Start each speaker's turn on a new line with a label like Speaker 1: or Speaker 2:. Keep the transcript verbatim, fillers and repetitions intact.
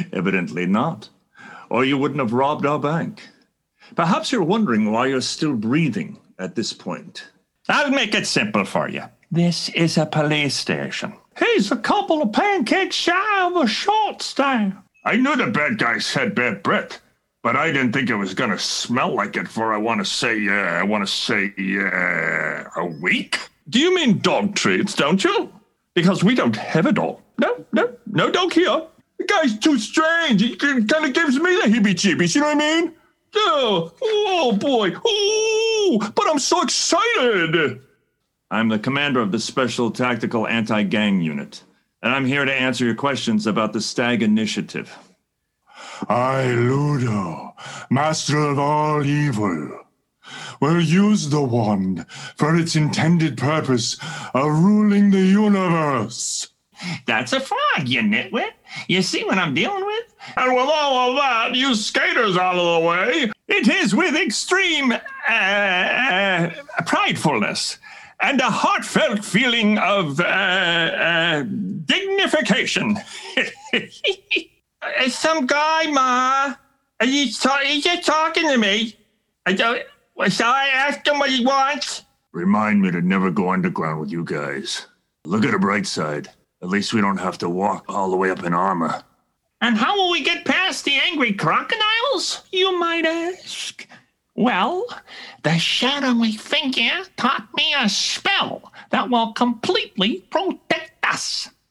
Speaker 1: Evidently not. Or you wouldn't have robbed our bank. Perhaps you're wondering why you're still breathing at this point. I'll make it simple for you. This is a police station. He's a couple of pancakes shy of a short style. I knew the bad guys had bad breath, but I didn't think it was gonna smell like it for, I want to say, uh, I want to say, uh, a week? Do you mean dog treats, don't you? Because we don't have a dog. No, no, no dog here. The guy's too strange. He kind of gives me the heebie-jeebies, you know what I mean? Oh, oh boy. Oh, but I'm so excited. I'm the commander of the Special Tactical Anti-Gang Unit, and I'm here to answer your questions about the Stag Initiative.
Speaker 2: I, Ludo, master of all evil, will use the wand for its intended purpose of ruling the universe.
Speaker 1: That's a frog, you nitwit. You see what I'm dealing with? And with all of that, you skaters out of the way, it is with extreme uh, uh, pridefulness and a heartfelt feeling of uh, uh, dignification. Some guy, Ma. Are you, ta- are you just talking to me? I don't, shall I ask him what he wants? Remind me to never go underground with you guys. Look at the bright side. At least we don't have to walk all the way up in armor. And how will we get past the angry crocodiles, you might ask? Well, the shadowy figure taught me a spell that will completely protect us.